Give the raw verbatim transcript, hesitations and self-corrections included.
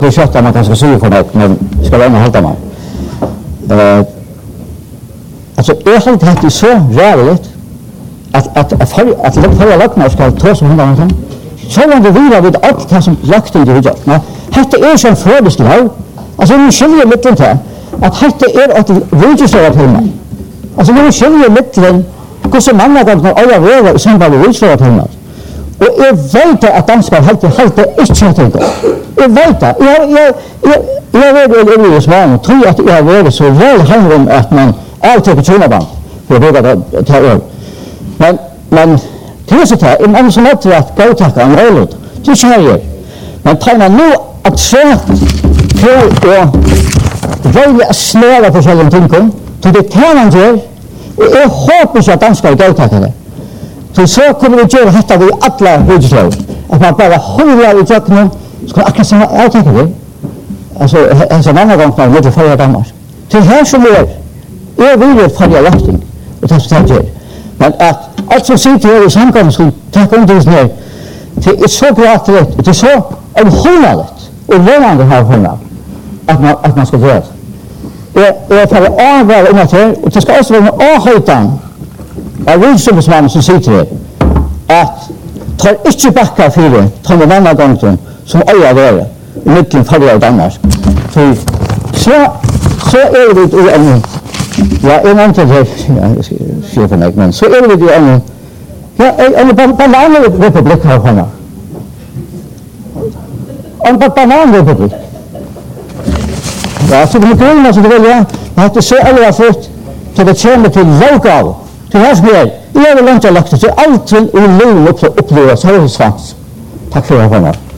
på kjøtt man kanskje suge for meg, men skal være med halta meg. Uh, altså, jeg har hatt det så rævligt at, at, at, at, at forrige lagnar skal ta som hundra annet. Så var det videre ved alt det som lagt inn i hudjakt. Hette er som førdeslav. Altså, vi skiljer litt til at hette er et rydgjørslevet til meg. Altså, vi skiljer litt til hvordan mange ganger alle røver i samband med rydgjørslevet til meg. Og jeg vet at danskar helt helt ikke til det. Jeg vet det. Jeg jeg jeg jeg vet det er det svar. Tror at jeg har vært så vel handler om at man alltid tjonaband for det der ta øl. Men men det så där en annan som att gå tacka en roll. Det säger. Men tar man nu att se på och välja snäva på själva tinken till det kan man göra. Och jag hoppas att danska gå tacka det. Så så kommer det göra detta vi alla hudslag. Att man bara håller i jacken ska akkurat som att tacka det. Alltså en sån annan gång när det förra dammar. Till här som är är vill följa lasting. Och det ska jag. Men att allt som sitter här i samkomsten, tack om det här, det är så klart rätt, det är så omhållandet och lönande här hemma att man, att man ska göra det. Jag är för att avvara om att här, och det ska också vara en avhöjtan av riksombudsmannen som sitter här, att tar inte backa för det, tar med denna gången som öjar det i mitten förra och Danmark. Så, så är det i en ja, en annan här, ja, jag för mig, men så är det ju en ja, en bananrepublik här hemma. En bananrepublik. Ja, så det blir så det vill jag att det så alla fått till det kommer till lokal. Till här mer. Jag vill inte lagt det allt till och lugn upp uppleva så svans. Tack för det här.